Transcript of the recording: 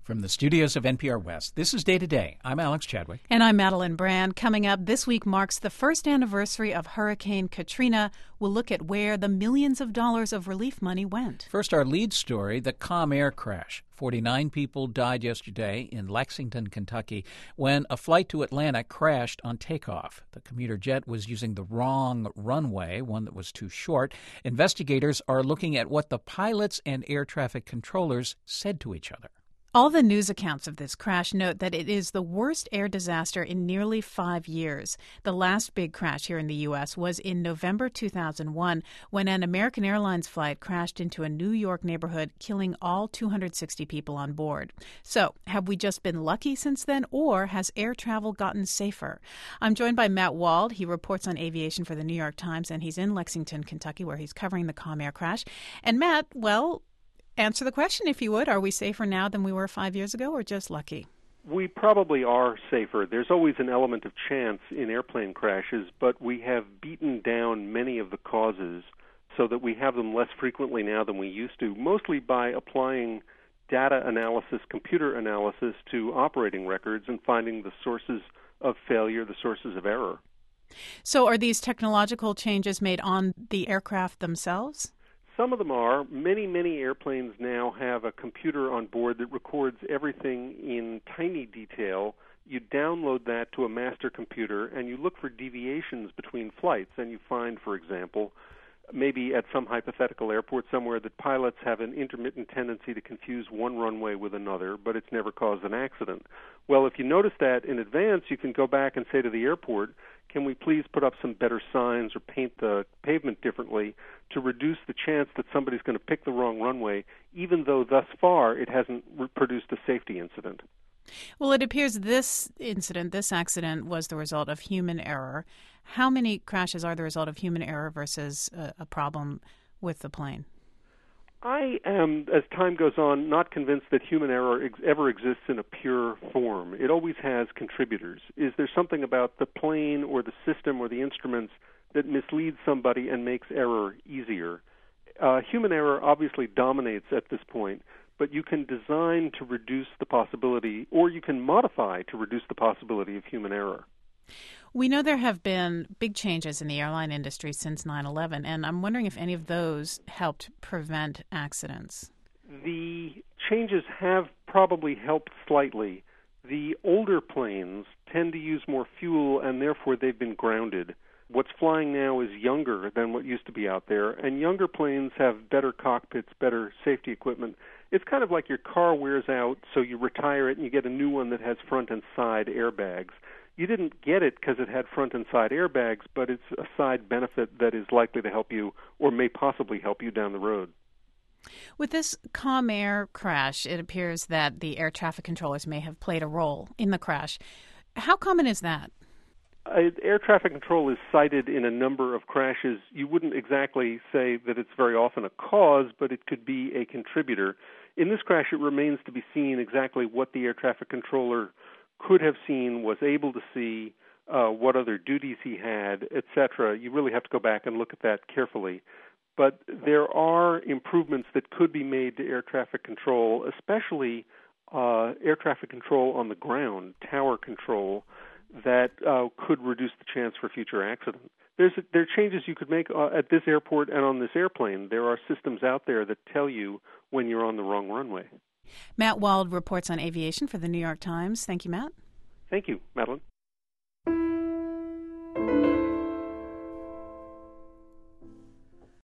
From the studios of NPR West, this is Day to Day. I'm Alex Chadwick. And I'm Madeline Brand. Coming up, this week marks the first anniversary of Hurricane Katrina. We'll look at where the millions of dollars of relief money went. First, our lead story, the Calm Air crash. 49 people died yesterday in Lexington, Kentucky, when a flight to Atlanta crashed on takeoff. The commuter jet was using the wrong runway, one that was too short. Investigators are looking at what the pilots and air traffic controllers said to each other. All the news accounts of this crash note that it is the worst air disaster in nearly 5 years. The last big crash here in the U.S. was in November 2001 when an American Airlines flight crashed into a New York neighborhood, killing all 260 people on board. So, have we just been lucky since then, or has air travel gotten safer? I'm joined by Matt Wald. He reports on aviation for the New York Times, and he's in Lexington, Kentucky, where he's covering the Calm Air crash. And Matt, well, answer the question, if you would. Are we safer now than we were 5 years ago, or just lucky? We probably are safer. There's always an element of chance in airplane crashes, but we have beaten down many of the causes so that we have them less frequently now than we used to, mostly by applying data analysis, computer analysis to operating records and finding the sources of failure, the sources of error. So are these technological changes made on the aircraft themselves? Some of them are. Many airplanes now have a computer on board that records everything in tiny detail. You download that to a master computer, and you look for deviations between flights. And you find, for example, maybe at some hypothetical airport somewhere that pilots have an intermittent tendency to confuse one runway with another, but it's never caused an accident. Well, if you notice that in advance, you can go back and say to the airport, can we please put up some better signs or paint the pavement differently to reduce the chance that somebody's going to pick the wrong runway, even though thus far it hasn't produced a safety incident? Well, it appears this accident was the result of human error. How many crashes are the result of human error versus a problem with the plane? I am, as time goes on, not convinced that human error ever exists in a pure form. It always has contributors. Is there something about the plane or the system or the instruments that misleads somebody and makes error easier? Human error obviously dominates at this point, but you can design to reduce the possibility, or you can modify to reduce the possibility of human error. We know there have been big changes in the airline industry since 9/11, and I'm wondering if any of those helped prevent accidents. The changes have probably helped slightly. The older planes tend to use more fuel, and therefore they've been grounded. What's flying now is younger than what used to be out there, and younger planes have better cockpits, better safety equipment. It's kind of like your car wears out, so you retire it and you get a new one that has front and side airbags. You didn't get it because it had front and side airbags, but it's a side benefit that is likely to help you or may possibly help you down the road. With this Calm Air crash, it appears that the air traffic controllers may have played a role in the crash. How common is that? Air traffic control is cited in a number of crashes. You wouldn't exactly say that it's very often a cause, but it could be a contributor. In this crash, it remains to be seen exactly what the air traffic controller could have seen, was able to see, what other duties he had, etc. You really have to go back and look at that carefully. But there are improvements that could be made to air traffic control, especially air traffic control on the ground, tower control, that could reduce the chance for future accidents. There are changes you could make at this airport and on this airplane. There are systems out there that tell you when you're on the wrong runway. Matt Wald reports on aviation for the New York Times. Thank you, Matt. Thank you, Madeline.